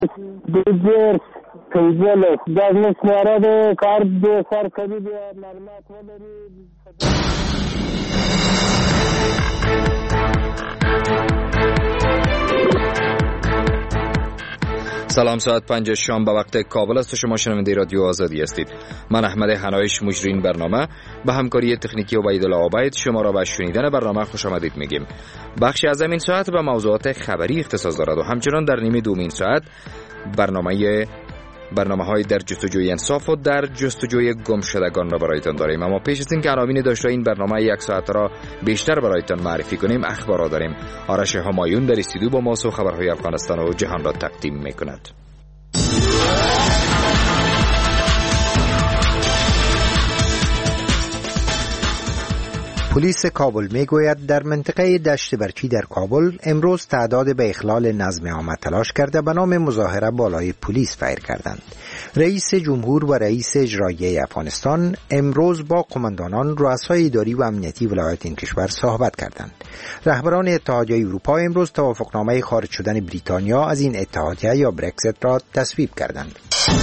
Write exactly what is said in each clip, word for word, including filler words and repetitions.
دیگر فیضل است در مسمارد کار دو سر کبی بیار معلومات نداری. سلام، ساعت پنج شام به وقت کابل است و شما شنونده رادیو آزادی هستید. من احمد حنایش مجری برنامه به همکاری تکنیکی عبیدالله عبید شما را به شنیدن برنامه خوش آمدید میگیم. بخشی از این ساعت به موضوعات خبری اختصاص دارد و همچنان در نیمه دومین ساعت برنامه برنامه های در جستجوی انصاف و در جستجوی گمشدگان را برایتان داریم. اما پیش از این که عناوین داشته این برنامه یک ساعت را بیشتر برایتان معرفی کنیم، اخبار را داریم. آرش همایون در استودیو با ما خبرهای افغانستان و جهان را تقدیم میکند. پلیس کابل میگوید در منطقه دشت برچی در کابل امروز تعداد به اخلال نظم عام تلاش کرده به نام مظاهره بالای پلیس فیر کردند. رئیس جمهور و رئیس اجرایی افغانستان امروز با قماندانان، رؤسای اداری و امنیتی ولایات این کشور صحبت کردند. رهبران اتحادیه اروپا امروز توافقنامه خارج شدن بریتانیا از این اتحادیه یا برکزیت را تصویب کردند.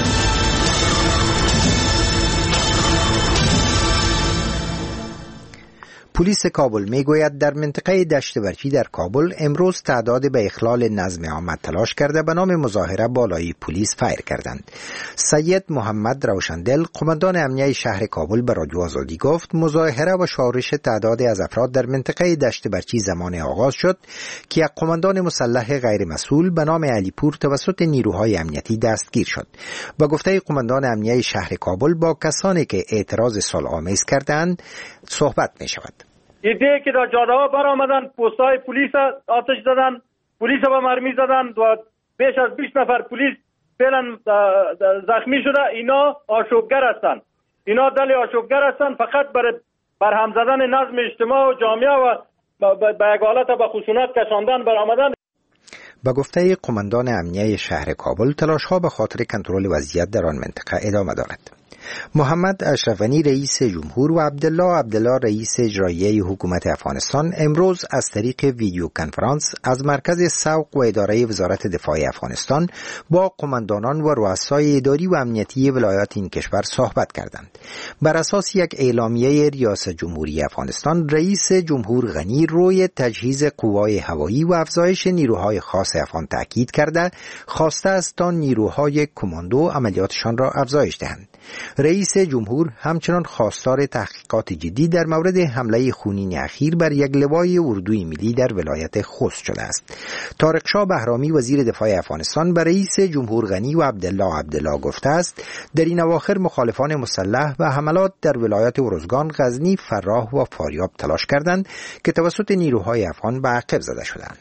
پلیس کابل میگوید در منطقه دشت برچی در کابل امروز تعداد به اخلال نظم عام تلاش کرده به نام مظاهره بالای پلیس فیر کردند. سید محمد روشندل، قماندان امنیه شهر کابل، به رادیو آزادی گفت مظاهره و شورش تعدادی از افراد در منطقه دشت برچی زمان آغاز شد که یک قماندان مسلح غیر مسئول به نام علی پور توسط نیروهای امنیتی دستگیر شد. با گفته قماندان امنیه شهر کابل با کسانی که اعتراض صلح‌آمیز کردند صحبت می شود. ایده که در جاده ها برآمدن، پست‌های پلیس آتش زدن، پلیس با مرمی زدن و بیش از بیست نفر پلیس فعلا زخمی شده. اینا آشوبگر هستند. اینا دل آشوبگر هستند، فقط بر بر هم زدن نظم اجتماع و جامعه و به یک حالت به خشونت کشاندن برآمدن. با گفته قماندان امنیه شهر کابل تلاش‌ها به خاطر کنترل وضعیت در آن منطقه ادامه دارد. محمد اشرف غنی رئیس جمهور و عبدالله عبدالله رئیس اجرایی حکومت افغانستان امروز از طریق ویدیو کنفرانس از مرکز سوق و اداره وزارت دفاع افغانستان با قماندانان و رؤسای اداری و امنیتی ولایات این کشور صحبت کردند. بر اساس یک اعلامیه ریاست جمهوری افغانستان، رئیس جمهور غنی روی تجهیز قوای هوایی و افزایش نیروهای خاص افغان تاکید کرده خواسته است تا نیروهای کماندو عملیاتشان را افزایش دهند. رئیس جمهور همچنان خواستار تحقیقات جدی در مورد حمله خونین اخیر بر یک لوای اردوی ملی در ولایت خوست شده است. طارق شاه بهرامی وزیر دفاع افغانستان به رئیس جمهور غنی و عبدالله عبدالله گفته است در این اواخر مخالفان مسلح و حملات در ولایت ارزگان، غزنی، فراه و فاریاب تلاش کردند که توسط نیروهای افغان به عقب زده شدند.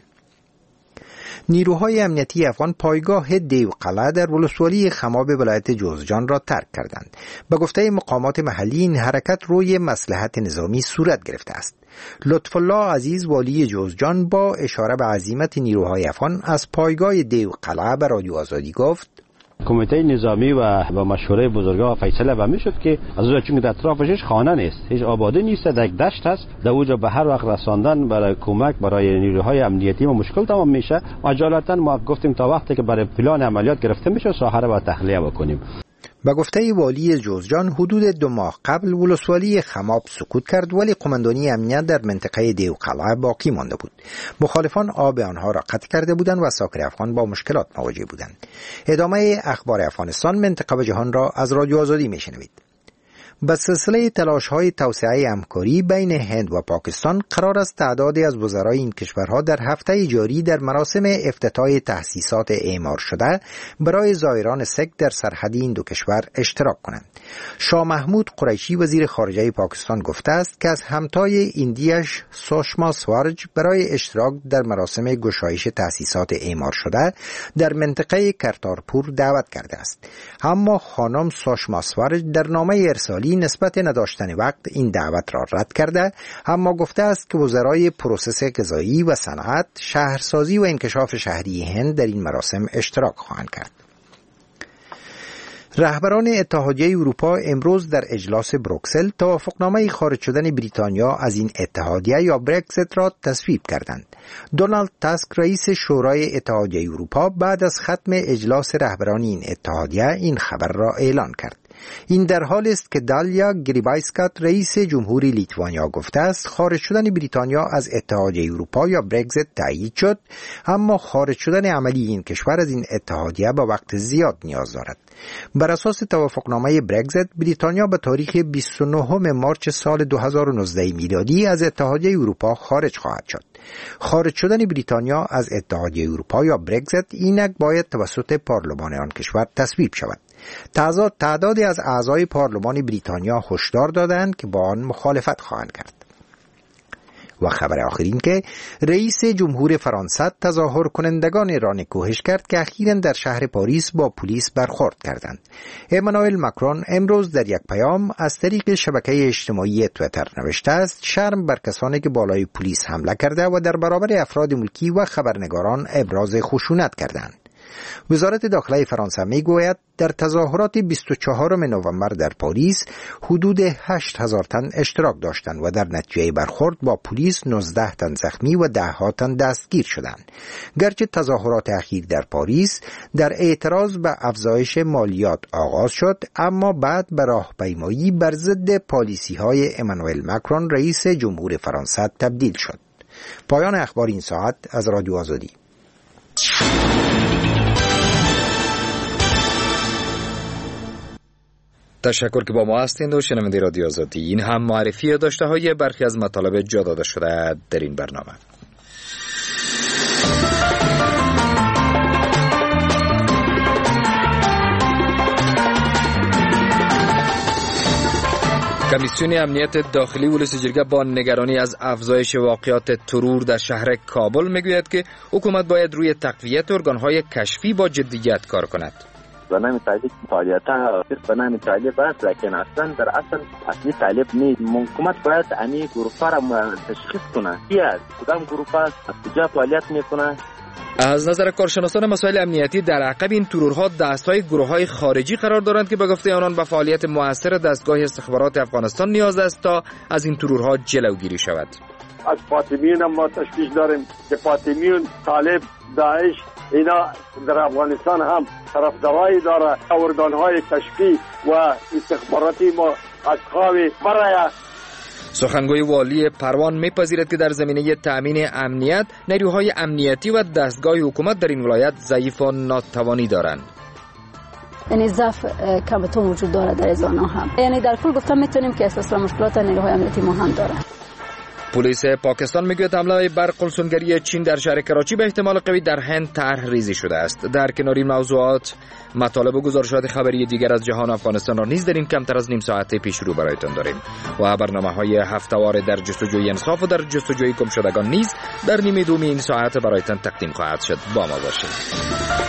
نیروهای امنیتی افغان پایگاه دیو قلعه در ولسوالی خماب ولایت جوزجان را ترک کردند. به گفته مقامات محلی این حرکت روی مصلحت نظامی صورت گرفته است. لطف الله عزیز والی جوزجان با اشاره به عزیمت نیروهای افغان از پایگاه دیو قلعه به رادیو آزادی گفت کمیته نظامی و با مشوره بزرگان فیصله و میشد که از اونجا چون در اطرافش هیچ خانه نیست، هیچ آبادی نیست، یک دشت هست، در اونجا به هر وقت رساندن برای کمک برای نیروهای امنیتی ما مشکل تمام میشه. عجالتا ما گفتیم تا وقتی که برای پلان عملیات گرفته میشه ساحه را با تخلیه بکنیم. با گفته والی جوزجان حدود دو ماه قبل ولسوالی خماب سقوط کرد ولی قماندانی امنیت در منطقه دیو قلعه باقی مانده بود. مخالفان آب آنها را قطع کرده بودند و ساکن افغان با مشکلات مواجه بودند. ادامه اخبار افغانستان، منطقه و جهان را از رادیو آزادی میشنوید. به سلسله تلاش‌های توسعه همکاری بین هند و پاکستان قرار است تعدادی از وزرای این کشورها در هفته جاری در مراسم افتتاح تأسیسات اعمار شده برای زائران سکھ در سرحدی این دو کشور اشتراک کنند. شاه محمود قریشی وزیر خارجه پاکستان گفته است که از همتای ایندیش سوشما سوارج برای اشتراک در مراسم گشایش تأسیسات اعمار شده در منطقه کرتارپور دعوت کرده است. اما خانم سوشما سوارج در نامه ارسالی نسبت نداشتن وقت این دعوت را رد کرده، اما گفته است که وزرای پروسس غذایی و صنعت، شهرسازی و انکشاف شهری هند در این مراسم اشتراک خواهند کرد. رهبران اتحادیه اروپا امروز در اجلاس بروکسل توافقنامه خارج شدن بریتانیا از این اتحادیه یا برگزیت را تصویب کردند. دونالد تاسک رئیس شورای اتحادیه اروپا بعد از ختم اجلاس رهبران این اتحادیه این خبر را اعلان کرد. این در حالی است که دالیا گریبایسکات رئیس جمهوری لیتوانیا گفته است خارج شدن بریتانیا از اتحادیه اروپا یا برگزیت تایید شد، اما خارج شدن عملی این کشور از این اتحادیه با وقت زیاد نیاز دارد. بر اساس توافقنامه برگزیت، بریتانیا به تاریخ بیست و نهم مارس سال دو هزار و نوزده میلادی از اتحادیه اروپا خارج خواهد شد. خارج شدن بریتانیا از اتحادیه اروپا یا برگزیت اینک باید توسط پارلمان آن کشور تصویب شود. تعدادی از اعضای پارلمان بریتانیا هشدار دادند که با آن مخالفت خواهند کرد. و خبر آخرین که رئیس جمهور فرانسه تظاهر کنندگان را نکوهش کرد که اخیراً در شهر پاریس با پلیس برخورد کردند. امانوئل ماکرون امروز در یک پیام از طریق شبکه اجتماعی توییتر نوشته است شرم بر کسانی که بالای پلیس حمله کرده و در برابر افراد ملکی و خبرنگاران ابراز خشونت کردند. وزارت داخله فرانسه میگوید در تظاهرات بیست و چهارم نوامبر در پاریس حدود هشت هزار تن اشتراک داشتند و در نتیجه برخورد با پلیس نوزده تن زخمی و ده ها تن دستگیر شدند. گرچه تظاهرات اخیر در پاریس در اعتراض به افزایش مالیات آغاز شد، اما بعد به راهپیمایی بر ضد پالیسی‌های امانوئل ماکرون رئیس جمهور فرانسه تبدیل شد. پایان اخبار این ساعت از رادیو آزادی. تشکر که با ما هستید و شنونده رادیو آزادی. این هم معرفی داشته های برخی از مطالب جا داده شده در این برنامه. کمیسیون امنیت داخلی ولس جرگه با نگرانی از افزایش واقعات ترور در شهر کابل میگوید که حکومت باید روی تقویت ارگان‌های کشفی با جدیت کار کند. به نام طالب فعالیت‌ها صرف به نام طالب است، لیکن اصلا در اصل اصلی طالب نیست. حکومت باید امی گروه‌ها را تشخیص کنه کی است، کدام گروه است، از کجا فعالیت میکنه. از نظر کارشناسان مسائل امنیتی در عقب این ترورها دستهای گروه‌های خارجی قرار دارند که به گفته آنان به فعالیت مؤثر دستگاه استخبارات افغانستان نیاز است تا از این ترورها جلوگیری شود. از فاطمیون ما تشخیص داریم که فاطمیون، طالب، داعش اینا در افغانستان هم طرفدارایی داره. ارگان‌های کشفی و استخباراتی ما از خواب برای سخنگوی والی پروان میپذیرد که در زمینه تأمین امنیت نیروهای امنیتی و دستگاه حکومت در این ولایت ضعیف و ناتوانی دارند. یعنی ضعف کمتون وجود داره در از آنها هم. یعنی در کل گفتم میتونیم که اساس و مشکلات نیروهای امنیتی ما هم داره. پلیس پاکستان میگوید حمله بر قلسنگری چین در شهر کراچی به احتمال قوی در هند طرح ریزی شده است. در کنار این موضوعات مطالب و گزارشات خبری دیگر از جهان افغانستان را نیز در این کمتر از نیم ساعت پیش رو برایتان داریم و برنامه‌های هفته‌وار در جستجوی انصاف و در جستجوی گمشدگان نیز در نیمه دوم این ساعت برایتان تقدیم خواهد شد. با ما باشید.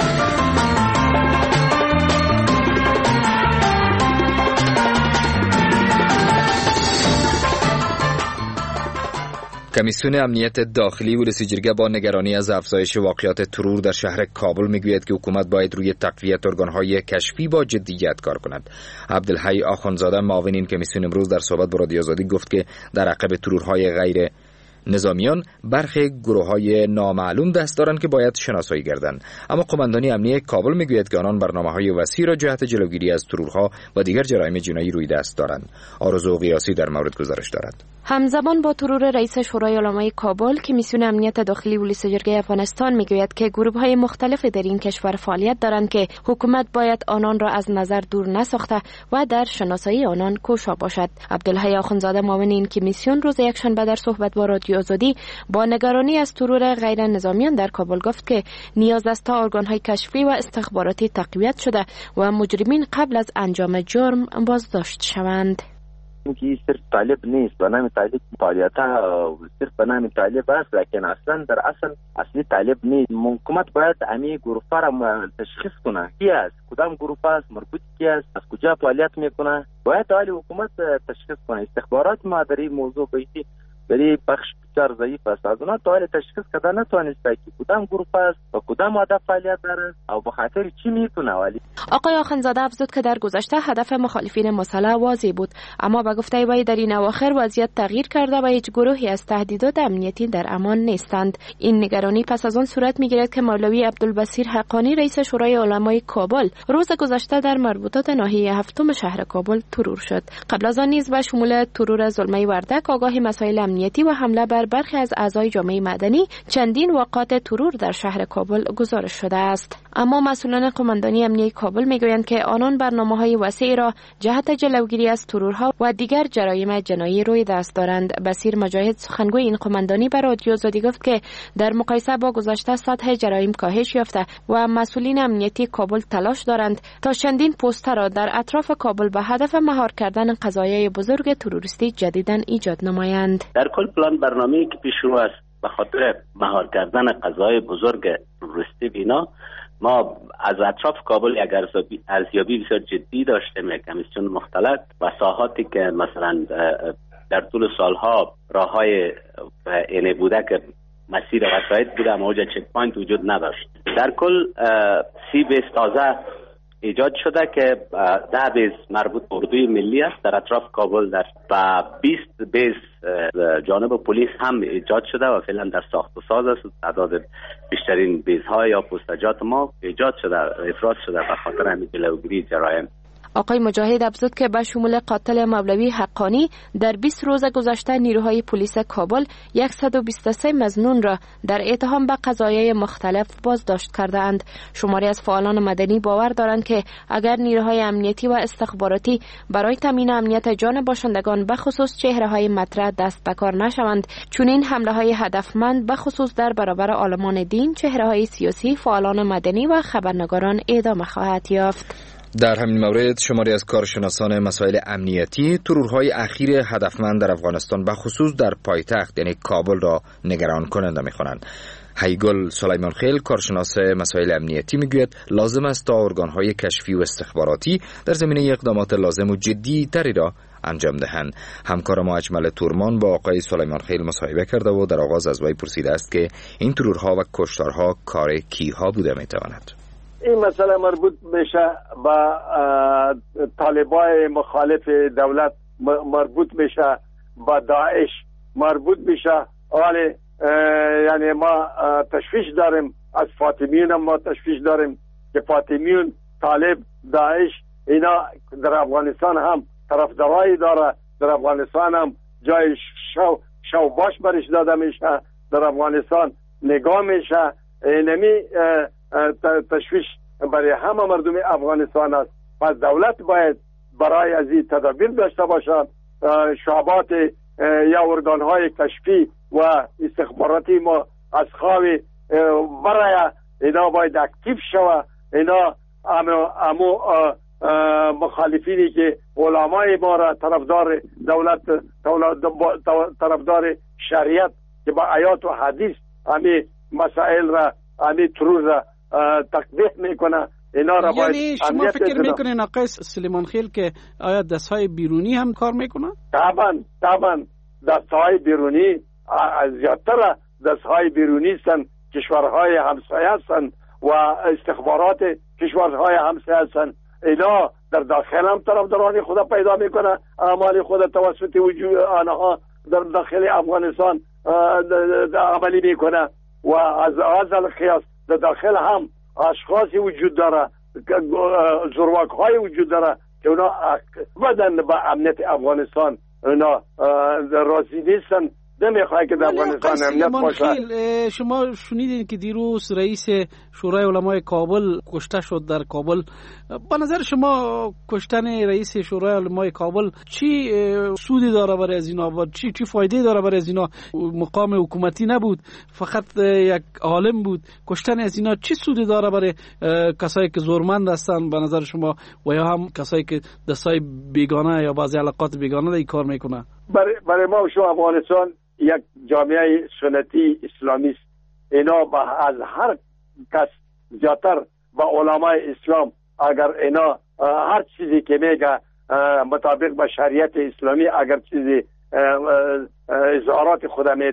کمیسیون امنیت داخلی ولس جرگه با نگرانی از افزایش واقعات ترور در شهر کابل میگوید که حکومت باید روی تقویت ارگان‌های کشفی با جدیت کار کند. عبدالحی آخوندزاده معاون این کمیسیون امروز در صحبت با رادیو آزادی گفت که در عقب ترورهای غیر نظامیان برخی گروه‌های نامعلوم دست دارند که باید شناسایی گردند، اما قماندانی امنیت کابل میگوید که آنان برنامه‌های وسیع را جهت جلوگیری از ترورها و دیگر جرایم جنایی روی دست دارند. آرزو قیاسی در مورد گزارش دارد. همزمان با ترور رئیس شورای علمای کابل، کمیسیون امنیت داخلی ولس جرگه افغانستان میگوید که گروه‌های مختلف در این کشور فعالیت دارند که حکومت باید آنان را از نظر دور نساخته و در شناسایی آنان کوشا باشد. عبدالحی آخوندزاده معاون این کمیسیون روز یکشنبه در صحبت با رادیو آزادی با نگرانی از ترور غیر نظامیان در کابل گفت که نیاز است تا ارگان‌های کشفی و استخباراتی تقویت شده و مجرمین قبل از انجام جرم بازداشت شوند. که صرف طالب نیست، به نام طالب فعالیت‌ها صرف به نام طالب است، لیکن اصلا در اصل اصلی طالب نیست. حکومت باید امی گروه‌ها را تشخیص کنه کی است، کدام گروه است، مربوط کی است، از کجا فعالیت میکنه. باید حالی حکومت تشخیص کنه. استخبارات ما در این موضوع بایدی در این بخش بسیار ضعیف است. از اونها تا حال تشخیص کردن نتوانسته که کدام گروه است و کدام هدف فعالیت داره او به خاطر چی میتونه. ولی آقای آخوندزاده افزود که در گذشته هدف مخالفین مسلح واضح بود، اما به گفته وی در این اواخر وضعیت تغییر کرده و هیچ گروهی از تهدیدات امنیتی در امان نیستند. این نگرانی پس از آن صورت میگیرد که مولوی عبدالبصیر حقانی رئیس شورای علمای کابل روز گذشته در مربوطات ناحیه هفتم شهر کابل ترور شد. قبل از آن نیز به شمول ترور زلمه وردک آگاهی مسائل امنیتی و حمله بر برخی از اعضای جامعه مدنی چندین واقعات ترور در شهر کابل گزارش شده است. اما مسئولان قماندانی امنیتی کابل میگویند که آنان برنامه‌های وسیعی را جهت جلوگیری از ترورها و دیگر جرایم جنایی روی دست دارند. بصیر مجاهد سخنگوی این قماندانی به رادیو آزادی گفت که در مقایسه با گذشته سطح جرایم کاهش یافته و مسئولین امنیتی کابل تلاش دارند تا چندین پوستر را در اطراف کابل به هدف مهار کردن قضایای بزرگ تروریستی جدیداً ایجاد نمایند. در کل پلان برنامه‌ای که پیش رو است به خاطر مهار کردن قضایای بزرگ تروریستی بینا، ما از اطراف کابل یک ارزیابی بسیار جدی داشتیم، یک کمیسیون مختلط و ساحاتی که مثلا در طول سالها راههای اینه بوده که مسیر وسایط بوده اما اوجه چک پوینت وجود نداشت. در کل سی بیس تازه ایجاد شده که ده بیس مربوط به اردوی ملی است در اطراف کابل در و بیست بیس جانب پلیس هم ایجاد شده و فعلا در ساخت و ساز است. تعداد بیشترین بیس ها یا پوستجات ما ایجاد شده افراز شده به خاطر همین جلوگیری جرایم. آقای مجاهد افزود که به شمول قاتل مولوی حقانی در بیست روز گذشته نیروهای پلیس کابل صد و بیست و سه مظنون را در اتهام به قضایای مختلف بازداشت کرده اند. شماری از فعالان مدنی باور دارند که اگر نیروهای امنیتی و استخباراتی برای تامین امنیت جان باشندگان به خصوص چهره‌های مطرح دست به کار نشوند، چنین حمله‌های هدفمند به خصوص در برابر عالمان دین، چهره‌های سیاسی، فعالان مدنی و خبرنگاران ادامه خواهد یافت. در همین مورد شماری از کارشناسان مسائل امنیتی ترورهای اخیر هدفمند در افغانستان به خصوص در پایتخت یعنی کابل را نگران کننده می‌خوانند. هیگل سلیمان خیل کارشناس مسائل امنیتی میگوید لازم است تا ارگان‌های کشفی و استخباراتی در زمینه اقدامات لازم و جدی تری را انجام دهند. همکار ما اجمل تورمان با آقای سلیمان خیل مصاحبه کرده و در آغاز از وی پرسیده است که این ترورها و کشتارها کار کیها بوده میتواند. این مسئله مربوط میشه به طالبای مخالف دولت، مربوط میشه به داعش، مربوط میشه حالی یعنی ما تشویش داریم از فاطمیون، ما تشویش داریم که فاطمیون، طالب، داعش اینا در افغانستان هم طرفدارایی داره، در افغانستان هم جای شو شو باش برش داده میشه، در افغانستان نگاه میشه. اینمی تشویش برای همه مردم افغانستان است. پس دولت باید برای از این تدابیر داشته باشد. شعبات یا ارگانهای کشفی و استخباراتی ما از خواهی برای اینا باید اکتیو شود. اینا امو, امو مخالفینی که علمای ما را طرفدار دولت، طرفدار شریعت که با آیات و حدیث همی مسائل را، همی ترور را تقبیح میکنه، اینا را باید یعنی شما فکر میکنین آقای سلیمان خیل که آیا دستهای بیرونی هم کار میکنن؟ طبعا طبعا دستهای بیرونی زیادتر دستهای بیرونی هستن، کشورهای همسایه هستن و استخبارات کشورهای همسایه هستن. اینا در داخل هم طرفداران خدا پیدا میکنه، اعمال خود توسط وجود آنها در داخل افغانستان عملی میکنه و از ازل خیاس در داخل هم اشخاصی وجود داره، زورواک های وجود داره که اونا بدن به امنیت افغانستان اونا راضی نیستن، نمیخواه که در افغانستان امنیت باشه. شما شنیدین که دیروز رئیس شورای علمای کابل کشته شد در کابل. به نظر شما کشتن رئیس شورای علمای کابل چی سودی داره برای از اینا و چی چی فایده داره برای از اینا؟ مقام حکومتی نبود، فقط یک عالم بود. کشتن از اینا چی سودی داره برای کسایی که زورمند هستن به نظر شما و یا هم کسایی که دستای بیگانه یا بعضی علاقات بیگانه این کار میکنه؟ برای برای ما و شما افغانستان یک جامعه سنتی اسلامی است. اینا با از هر کس زیادتر با علمای اسلام اگر اینا هر چیزی که میگه مطابق با شریعت اسلامی اگر چیزی اظهارات خود میته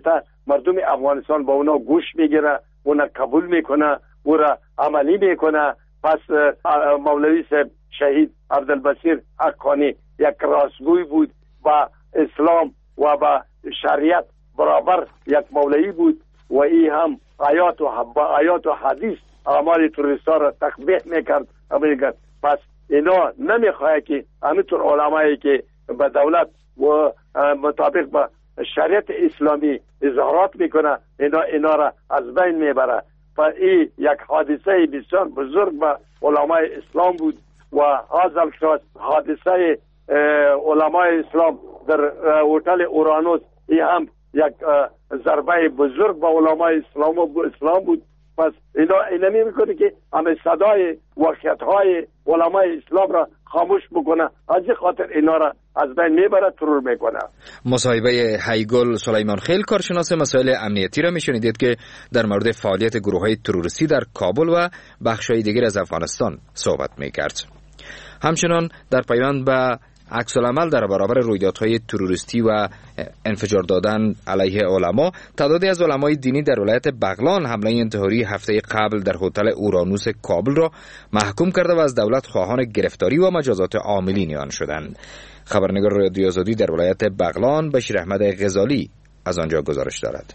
مردم افغانستان با اونا گوش میگیره، اونا قبول میکنه، او را عملی میکنه. پس مولوی صاحب شهید عبدالبصیر حقانی یک راستگوی بود، با اسلام و با شریعت برابر یک مولوی بود و ای هم آیات و آیات و حدیث اعمال تروریستا را تقبیح میکرد. میگرد پس اینا نمیخواه که همینطور علمایی که به دولت و مطابق با شریعت اسلامی اظهارات میکنه اینا اینا را از بین میبره. و این یک حادثه بسیار بزرگ به علمای اسلام بود و حاصل شد حادثه علمای اسلام در هتل اورانوس، این هم یک ضربه بزرگ به علمای اسلام و اسلام بود. پس اینا اینا میکنه که همه صدای واقعیت‌های علمای اسلام را خاموش بکنه، از این خاطر اینا را از بین میبره، ترور میکنه. مصاحبه هیگل سلیمان خیل کارشناس مسائل امنیتی را میشنیدید که در مورد فعالیت گروه‌های تروریستی در کابل و بخش‌های دیگر از افغانستان صحبت میکرد. همچنان در پیوند به عکس العمل در برابر رویدادهای تروریستی و انفجار دادن علیه علما، تعدادی از علمای دینی در ولایت بغلان حمله انتحاری هفته قبل در هتل اورانوس کابل را محکوم کرده و از دولت خواهان گرفتاری و مجازات عاملین آن شدند. خبرنگار رادیو آزادی در ولایت بغلان بشیر احمد غزالی از آنجا گزارش دارد.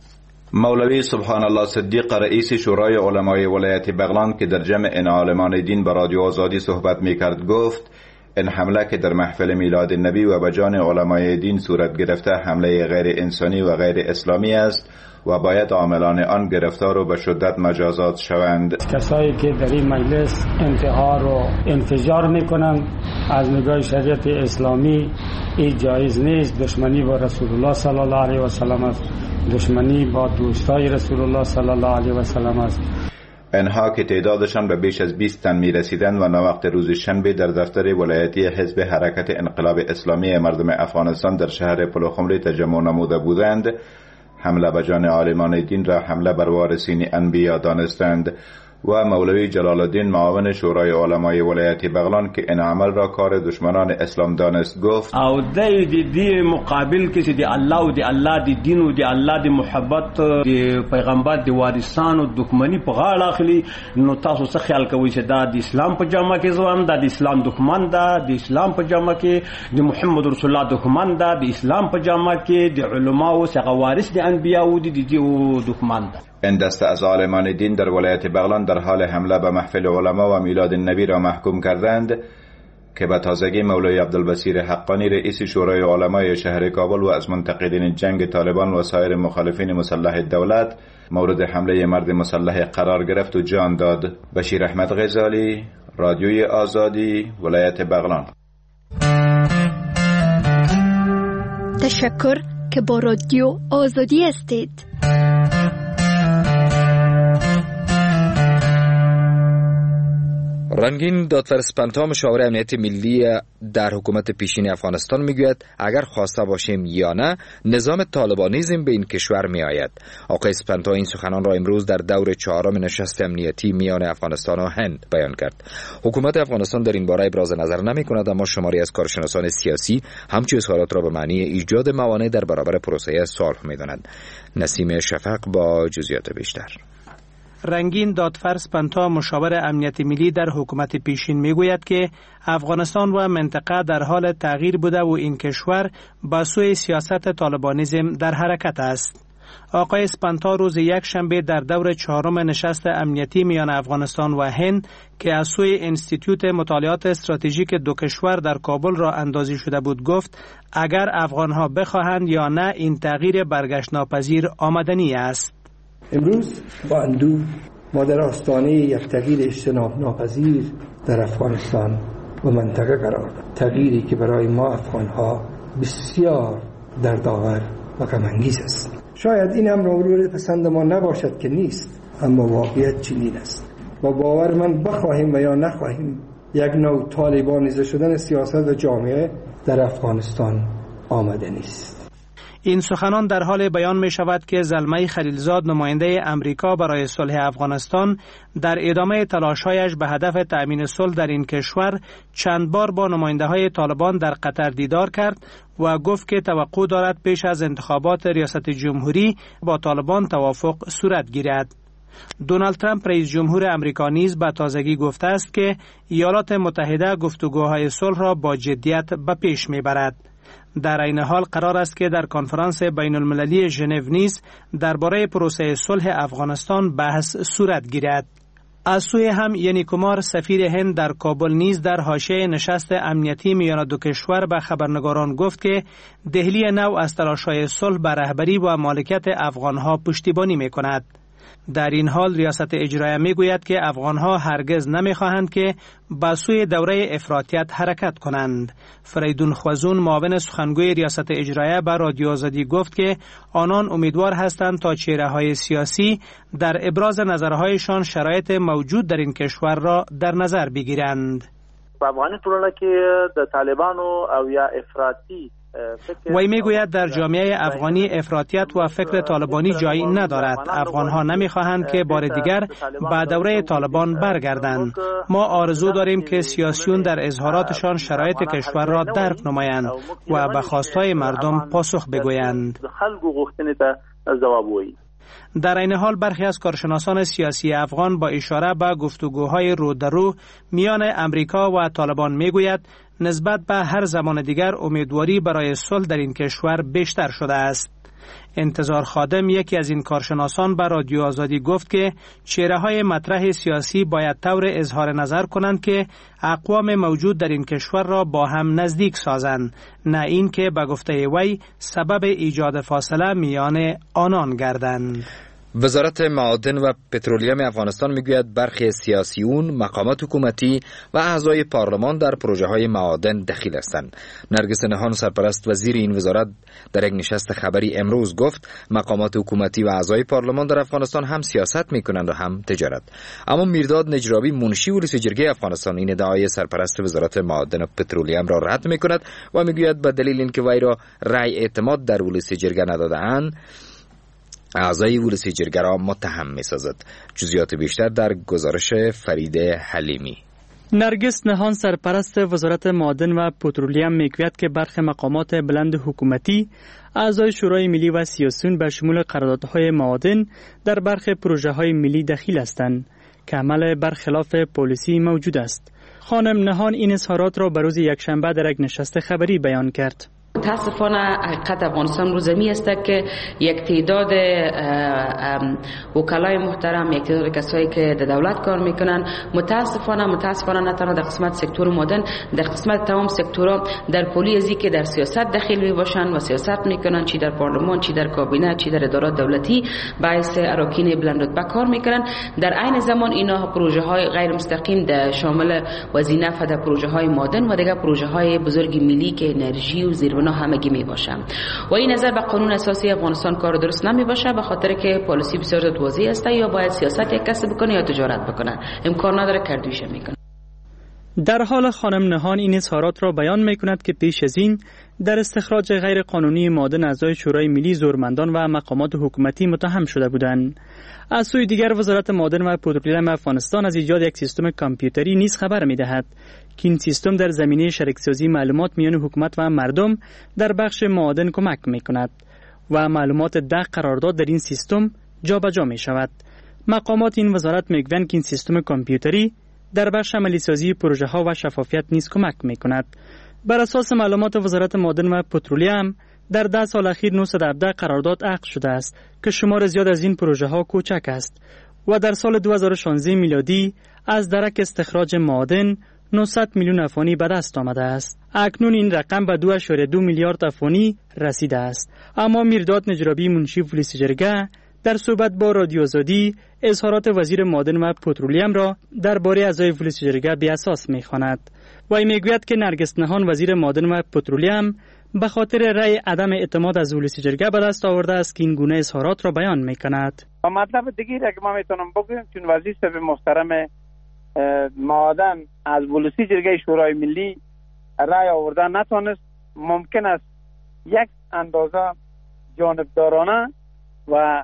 مولوی سبحان الله صدیق رئیس شورای علمای ولایت بغلان که در جمع این عالمان دین به رادیو آزادی صحبت می‌کرد گفت این حمله که در محفل میلاد النبی و به جان علمای دین صورت گرفته حمله غیر انسانی و غیر اسلامی است و باید عاملان آن گرفتار و به شدت مجازات شوند. کسایی که در این مجلس انتحار و انفجار میکنند از نگاه شریعت اسلامی این جایز نیست. دشمنی با رسول الله صلی الله علیه و سلم است، دشمنی با دوستای رسول الله صلی الله علیه و سلم است. اینها که تعدادشان به بیش از بیست تن می رسیدند و ناوقت روز شنبه در دفتر ولایتی حزب حرکت انقلاب اسلامی مردم افغانستان در شهر پلوخمری تجمع نموده بودند، حمله به جان عالمان دین را حمله بر وارثین انبیا دانستند و مولوی جلال الدین معاون شورای علمای ولایت بغلان که این عمل را کار دشمنان اسلام دانست گفت او دی دی دی مقابل کې دی الله او دی الله دی دین او دی الله دی محبت دی پیغمبر دی وارثان او دښمنی په غاړه اخلي، نو تاسو څه خیال کوئ چې دا د اسلام په جامه کې ځوان دا د اسلام دښمن دا د اسلام په جامه کې د محمد رسول الله دښمن دا د اسلام په جامه کې د علماو څخه وارث دی انبیا او دی دی دښمن دا. این دسته از عالمان دین در ولایت بغلان در حال حمله به محفل علما و میلاد النبی را محکوم کردند که به تازگی مولوی عبدالبصیر حقانی رئیس شورای علمای شهر کابل و از منتقدین جنگ طالبان و سایر مخالفین مسلح دولت مورد حمله مرد مسلح قرار گرفت و جان داد. بشیر احمد غزالی، رادیوی آزادی، ولایت بغلان. تشکر که با رادیو آزادی هستید. رنگین دادفرسپنتا مشاور امنیت ملی در حکومت پیشین افغانستان میگوید اگر خواسته باشیم یا نه نظام طالبانیزم به این کشور می آید. آقای اسپنتا این سخنان را امروز در دور چهارم نشست امنیتی میان افغانستان و هند بیان کرد. حکومت افغانستان در این باره ابراز نظر نمی کند، اما شماری از کارشناسان سیاسی همچون اظهارات را به معنی ایجاد موانع در برابر پروسه صلح می دانند. نسیم شفق با جزئیات بیشتر. رنگین دادفرس پنتا مشاور امنیت ملی در حکومت پیشین میگوید که افغانستان و منطقه در حال تغییر بوده و این کشور با سوی سیاست طالبانیزم در حرکت است. آقای اسپنتا روز یک شنبه در دور چهارم نشست امنیتی میان افغانستان و هند که از سوی انستیتوت مطالعات استراتژیک دو کشور در کابل را اندازی شده بود گفت اگر افغانها بخواهند یا نه این تغییر برگشت ناپذیر آمدنی است. امروز با اندوه ما در آستانه یک تغییر اجتناب ناپذیر در افغانستان و منطقه قرار داریم، تغییری که برای ما افغانها بسیار دردآور و غم‌انگیز است. شاید این امر مورد پسند ما نباشد که نیست، اما واقعیت چنین است. با باور من بخواهیم و یا نخواهیم یک نوع طالبانیزه شدن سیاست و جامعه در افغانستان آمده نیست. این سخنان در حال بیان می شود که زلمه خلیلزاد نماینده امریکا برای صلح افغانستان در ادامه تلاش‌هایش به هدف تأمین صلح در این کشور چند بار با نماینده‌های طالبان در قطر دیدار کرد و گفت که توقع دارد پیش از انتخابات ریاست جمهوری با طالبان توافق صورت گیرد. دونالد ترامپ رئیس جمهور امریکا نیز به تازگی گفته است که ایالات متحده گفتگوهای صلح را با جدیت به پیش میبرد. در این حال قرار است که در کنفرانس بین المللی ژنو نیز درباره پروسه صلح افغانستان بحث صورت گیرد. از سوی هم یعنی کمار سفیر هند در کابل نیز در حاشیه نشست امنیتی میان دو کشور به خبرنگاران گفت که دهلی نو از تلاش‌های صلح به رهبری و مالکیت افغانها پشتیبانی می‌کند. در این حال ریاست اجرایه میگوید که افغانها هرگز نمیخواهند که به سوی دوره افراطیت حرکت کنند. فریدون خوازون معاون سخنگوی ریاست اجرایه به رادیو آزادی گفت که آنان امیدوار هستند تا چهره‌های سیاسی در ابراز نظرهایشان شرایط موجود در این کشور را در نظر بگیرند. په افغاني ټولنه کې د طالبانو او یا افراطی وی میگوید در جامعه افغانی افراطیت و فکر طالبانی جایی ندارد. افغانها نمیخواهند که بار دیگر به دوره طالبان برگردند. ما آرزو داریم که سیاسیون در اظهاراتشان شرایط کشور را درک نمایند و به خواستهای مردم پاسخ بگویند. در این حال برخی از کارشناسان سیاسی افغان با اشاره به گفتگوهای رو در رو میان امریکا و طالبان میگوید نسبت به هر زمان دیگر امیدواری برای صلح در این کشور بیشتر شده است. انتظار خادم یکی از این کارشناسان به رادیو آزادی گفت که چهره‌های مطرح سیاسی باید طور اظهار نظر کنند که اقوام موجود در این کشور را با هم نزدیک سازند، نه این که به گفته وی سبب ایجاد فاصله میان آنان گردند. وزارت معادن و پترولیوم افغانستان میگوید برخی سیاسیون، مقامات حکومتی و اعضای پارلمان در پروژه های معادن دخیل هستند. نرگس نهان سرپرست وزیر این وزارت در یک نشست خبری امروز گفت مقامات حکومتی و اعضای پارلمان در افغانستان هم سیاست میکنند و هم تجارت. اما میرداد نجرابی منشی ولسی جرگه افغانستان این ادعای سرپرست وزارت معادن و پترولیوم را رد میکند و میگوید به دلیل اینکه وی را رأی اعتماد در ولسی جرگه نداده‌اند اعضای ولسی جرگه را متهم می‌سازد. جزئیات بیشتر در گزارش فرید حلیمی. نرگس نهان سرپرست وزارت معادن و پترولیوم میگوید که برخی مقامات بلند حکومتی، اعضای شورای ملی و سیاسیون به شمول قراردادهای معادن در برخی پروژه‌های ملی دخیل هستند که عمل برخلاف پالیسی موجود است. خانم نهان این اظهارات را به روز یکشنبه در یک نشست خبری بیان کرد. متاسفانه حقیقت افغانستان روزمی است که یک تعداد وکلای محترم، یک تعداد کسایی که در دولت کار میکنن، متاسفانه متاسفانه نه تنها در قسمت سکتور مدن، در قسمت تمام سکتورها در پولی ازی که در سیاست دخیل می باشن و سیاست میکنن، چی در پارلمان، چی در کابینه، چی در ادارات دولتی، باعث اراکین بلند رتبه کار میکنن. در عین زمان اینا پروژه های غیر مستقیم در شامل وزینه در پروژه های مدن و دیگر پروژه های بزرگ ملی که انرژی و زیر اونا همگی می باشه و این نظر به قانون اساسی افغانستان کار درست نمی باشه، به خاطر که پالیسی بسیار زیاد واضح است، یا باید سیاست یک کس بکنه یا تجارت بکنه، امکان نداره کردویش میکنه. در حال خانم نهان این اظهارات را بیان می کند که پیش از این در استخراج غیر قانونی معادن اعضای شورای ملی زورمندان و مقامات حکومتی متهم شده بودند. از سوی دیگر وزارت معادن و پترولیوم افغانستان از ایجاد یک سیستم کامپیوتری نیز خبر می دهد که این سیستم در زمینه شریکسازی معلومات میان حکومت و مردم در بخش معادن کمک می کند و معلومات ده قرارداد در این سیستم جابجا می شود. مقامات این وزارت می گویند که این سیستم کامپیوتری در بخش عملی سازی پروژه ها و شفافیت نیز کمک می کند. بر اساس معلومات وزارت معادن و پترولیوم در ده سال اخیر نهصد و هفده قرارداد عقد شده است که شمار زیاد از این پروژه ها کوچک است و در سال دو هزار و شانزده میلادی از درک استخراج معادن نهصد میلیون افغانی به دست آمده است. اکنون این رقم به دو اشاره دو میلیارد افغانی رسیده است. اما میرداد نجرابی منشی ولسی جرگه در صحبت با رادیو آزادی اظهارات وزیر معادن و پترولیوم را درباره اعضای ولسی جرگه بی اساس می‌خواند و میگوید که نرگس نهان وزیر معادن و پترولیوم به خاطر رأی عدم اعتماد از ولسی جرگه به دست آورده است که این گونه اظهارات را بیان می‌کند. و مطلب دیگه را که ما میتونم بگم چون وزیر صاحب محترم معادن از ولسی جرگه شورای ملی رأی آوردن نتونست، ممکن است یک اندازه جانبدارانه و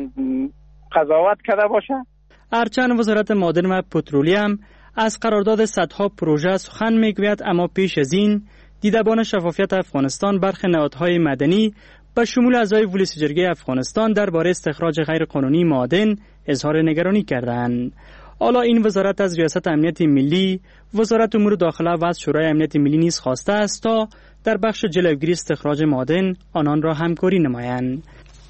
قضاوت کرده باشه. هرچند وزارت معادن و پترولیم از قرارداد صدها پروژه سخن میگوید، اما پیش از این دیدبان شفافیت افغانستان برخی نهادهای مدنی به شمول اعضای پلیس جرگه افغانستان درباره استخراج غیرقانونی معادن اظهار نگرانی کردند. حالا این وزارت از ریاست امنیت ملی، وزارت امور داخله و از شورای امنیت ملی نیز خواسته است تا در بخش جلوگیری استخراج معادن آنان را همکاری نمایند.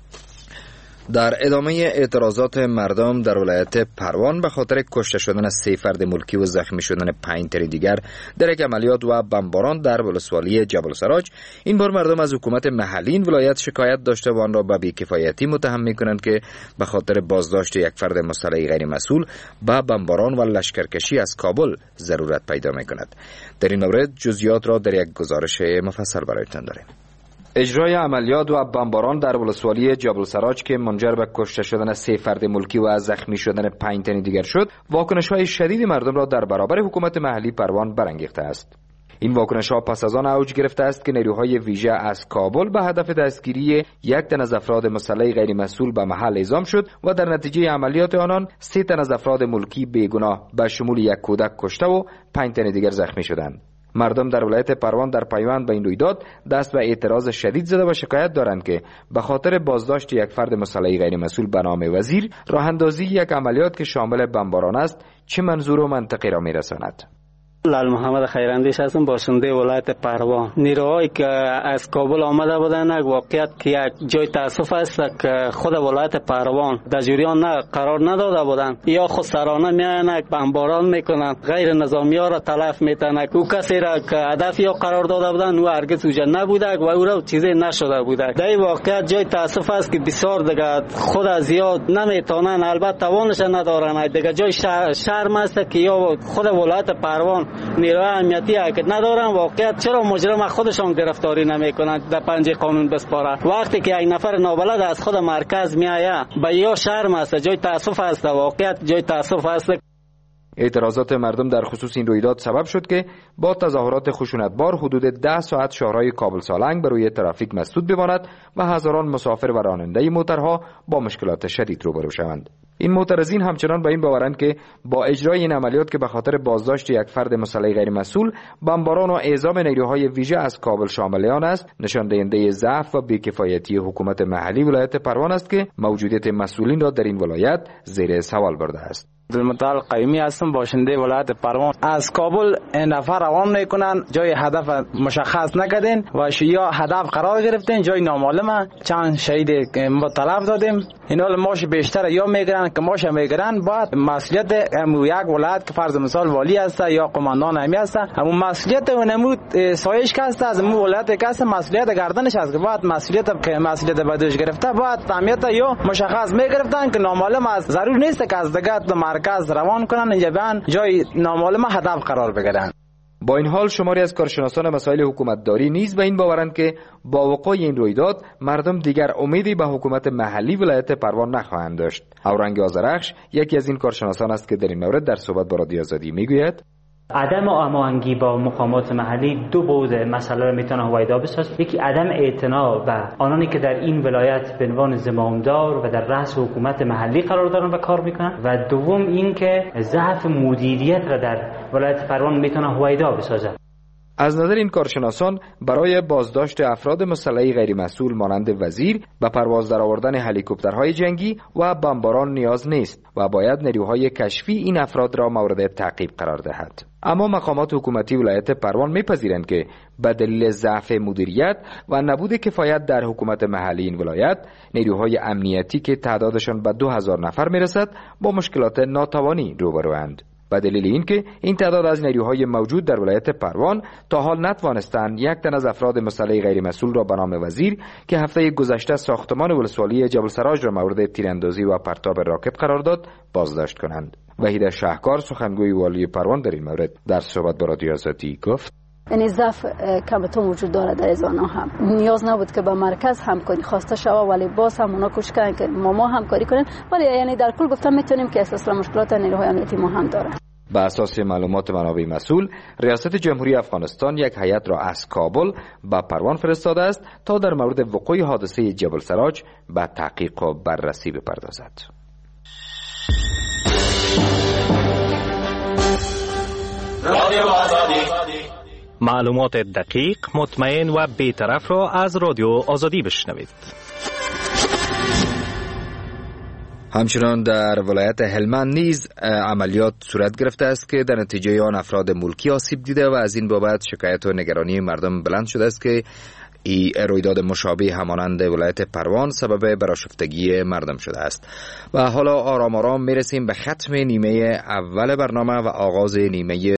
در ادامه اعتراضات مردم در ولایت پروان به خاطر کشته شدن سه فرد ملکی و زخمی شدن پنج تن دیگر در یک عملیات و بمباران در ولسوالی جبل سراج، این بار مردم از حکومت محلی این ولایت شکایت داشته و آن را به بی‌کفایتی متهم می‌کنند که به خاطر بازداشت یک فرد مسلح غیر مسئول به بمباران و لشکرکشی از کابل ضرورت پیدا می‌کند. در این مورد جزئیات را در یک گزارش مفصل برایتان داریم. اجرای عملیات و بمباران در ولسوالی جبل سراج که منجر به کشته شدن سه فرد ملکی و زخمی شدن پنج تن دیگر شد، واکنش‌های شدید مردم را در برابر حکومت محلی پروان برانگیخته است. این واکنش‌ها پس از آن اوج گرفته است که نیروهای ویژه از کابل به هدف دستگیری یک تن از افراد مسلح غیر مسئول به محل اعزام شد و در نتیجه عملیات آنان سه تن از افراد ملکی بیگناه به شمول یک کودک کشته و پنج تن دیگر زخمی شدند. مردم در ولایت پروان در پیوند به این رویداد دست به اعتراض شدید زده و شکایت دارند که به خاطر بازداشت یک فرد مسلح غیر مسئول به نام وزیر، راه اندازی یک عملیات که شامل بمباران است چه منظور و منطقی را میرساند. لال محمد خیراندیش هستم، باشنده ولایت پروان. نیروهایی که از کابل آمده بودند، واقعیت که یک جای تاسف است که خود ولایت پروان در جریان نه قرار نداده بودند، یا خود سرانه میآیند بمباران میکنند، غیر نظامی ها را تلف میتنند. او کسی را که هدف یا قرار داده بودند او هرگز اوجا نبوده و او را چیزی نشده بوده. در واقعیت جای تاسف است که بسیار دیگه خود زیاد نمیتونن، البته توانش ندارند. دیگه جای شرم است که یا خود ولایت پروان نیروی امنیتی حرکت ندارن. واقعیت چرا مجرم خودشان گرفتاری نمیکنند در پنجه قانون بسپاره؟ وقتی که یک نفر نابلد از خود مرکز میآید به یا شرم است، جای تاسف است. واقعیت جای تاسف است. اعتراضات مردم در خصوص این رویداد سبب شد که با تظاهرات خشونتبار حدود ده ساعت شهرهای کابل سالنگ بر روی ترافیک مسدود بماند و هزاران مسافر و راننده موترها با مشکلات شدید روبرو شوند. این معترضین همچنان به این باورند که با اجرای این عملیات که به خاطر بازداشت یک فرد مسلح غیر مسئول، بمباران و اعزام نیروهای ویژه از کابل شامل آن است، نشان دهنده ضعف و بی‌کفایتی حکومت محلی ولایت پروان است که موجودیت مسئولین را در این ولایت زیر سوال برده است. عبدالمطلب قیمی هستم، باشنده ولایت پروان. از کابل این نفر روان میکنن، جای هدف مشخص نکردین و یا هدف قرار گرفتین، جای نامعلومه. چند شهید ما تلف دادیم. اینا ماش بیشتر یا میگیرن که ماش میگیرن، بعد مسئولیت امو یک ولایت که فرض مثال والی است یا قماندان امی است، همون مسئولیت اونمو سایش کاسته از مو ولایت کاسته مسئولیت گردنش است که بعد مسئولیت که مسئولیت بدوش گرفته، بعد تعمیت یا مشخص میگرفتن که نامعلوم است. ضرور نیست که از دیگه مرکز روان کنن، اینجا بیان جای نامعلوم هدف قرار بگیرن. با این حال شماری از کارشناسان مسائل حکومتداری نیز به این باورند که با وقوع این رویداد مردم دیگر امیدی به حکومت محلی ولایت پروان نخواهند داشت. اورنگ آذرخش یکی از این کارشناسان است که در این مورد در صحبت با رادیو آزادی میگوید عدم هماهنگی با مقامات محلی دو بعد مسئله را میتونه هویدا بسازد. یکی عدم اعتنا به آنانی که در این ولایت به عنوان زمامدار و در رأس حکومت محلی قرار دارن و کار میکنن، و دوم این که ضعف مدیریت را در ولایت پروان میتونه هویدا بسازد. از نظر این کارشناسان برای بازداشت افراد مسلح غیر مسئول مانند وزیر به پرواز درآوردن هلیکوپترهای جنگی و بمباران نیاز نیست و باید نیروهای کشفی این افراد را مورد تعقیب قرار دهد. اما مقامات حکومتی ولایت پروان میپذیرند که به دلیل ضعف مدیریت و نبود کفایت در حکومت محلی این ولایت، نیروهای امنیتی که تعدادشان به دو هزار نفر میرسد با مشکلات ناتوانی روبروند. به دلیل اینکه این تعداد از نیروهای موجود در ولایت پروان تا حال نتوانستند یک تن از افراد مسلح غیر مسئول را به نام وزیر که هفته گذشته ساختمان ولسوالی جبل سراج را مورد تیراندازی و پرتاب راکت قرار داد بازداشت کنند. وحید شهکار سخنگوی والی پروان در این مورد در صحبت با رادیو آزادی گفت یعنی ضعف کمتون وجود داره در از آنها هم. نیاز نبود که با مرکز همکاری خواسته شود، ولی باز هم اونا کوشش کردن که ما ما همکاری کنیم، ولی یعنی در کل گفتم میتونیم که اساسا مشکلات نیروهای امنیتی ما هم داره. به اساس معلومات منابع مسئول، ریاست جمهوری افغانستان یک هیئت را از کابل به پروان فرستاده است تا در مورد وقوع حادثه جبل سراج به تحقیق و بررسی بپردازد. معلومات دقیق، مطمئن و بی‌طرف را از رادیو آزادی بشنوید. همچنان در ولایت هلمند نیز عملیات صورت گرفته است که در نتیجه آن افراد ملکی آسیب دیده و از این بابت شکایت و نگرانی مردم بلند شده است که ای رویداد مشابه همانند ولایت پروان سبب برآشفتگی مردم شده است. و حالا آرام آرام میرسیم به ختم نیمه اول برنامه و آغاز نیمه